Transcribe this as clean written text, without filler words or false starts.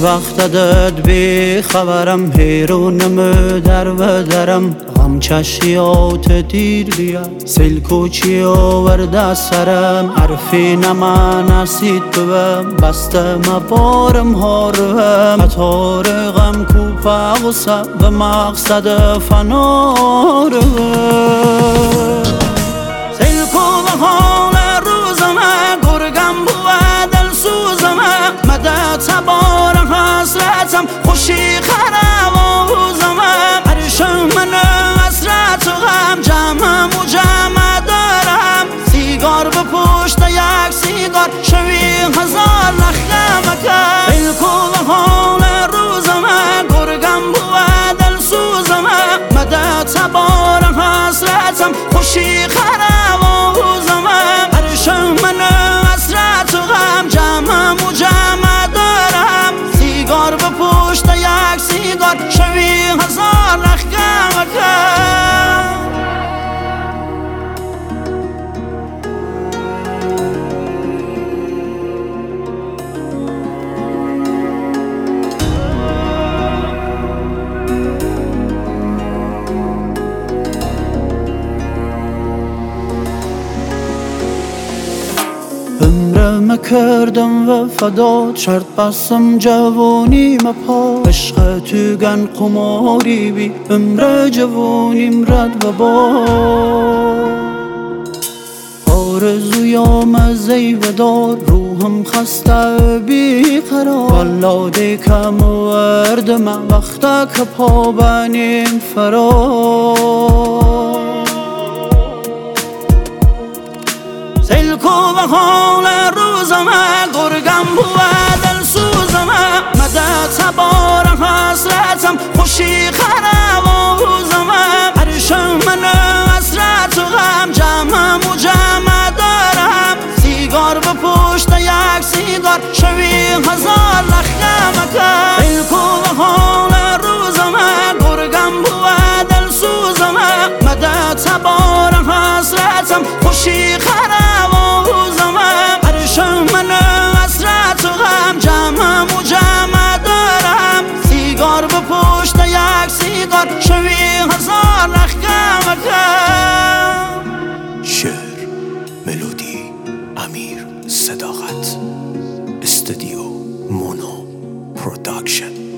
وقت داد بی خبرم حیرونم در بدرم غم چشیات دیر بیا سیل کوچی آورده سرم حرفی نمانسید بوم بسته مبارم هاروم قطار غم کوپا غصه به مقصد فناروم سیل کو حال روزمه گرگم بود دل سوزمه مده تبار حسرتم خوشی خرابوزمه عرشم من حسرت و غم جمعم و جمع دارم سیگار به پشت یک سیگار شوی هزار لخمه کرد سیل کو حال روزمه گرگم بود دل سوزمه مده تبار حسرتم خوشی خرابوزمه عرشم من حسرت و غم جمعم و جمع دارم سیگار به پشت یک سیگار شوی هزار لخمه کرد عمرم کردم و فدات شرط بستم جوانی مپا عشق توگن قماری بی عمر جوانیم رد و با آرزویام زیودار روحم خسته بی قرار والا دیکم وردم وقتا که پا بنیم فرار سیل کو و حال روزمه گرگم بود دل سوزمه مده تبار حسرتم خوشی خرابوزمه عرشم من حسرت و غم جمعم و جمع دارم سیگار به پشت یک سیگار شوی هزار لخمه کرد سیل کو و حال روزمه گرگم بود دل سوزمه مده تبار حسرتم خوشی خرابوزمه عرشم من حسرت و غم جمعم و جمع دارم سیگار به پشت یک سیگار شوی هزار لخمه کرد شعر ملودی امیر صداقت استودیو مونو پروداکشن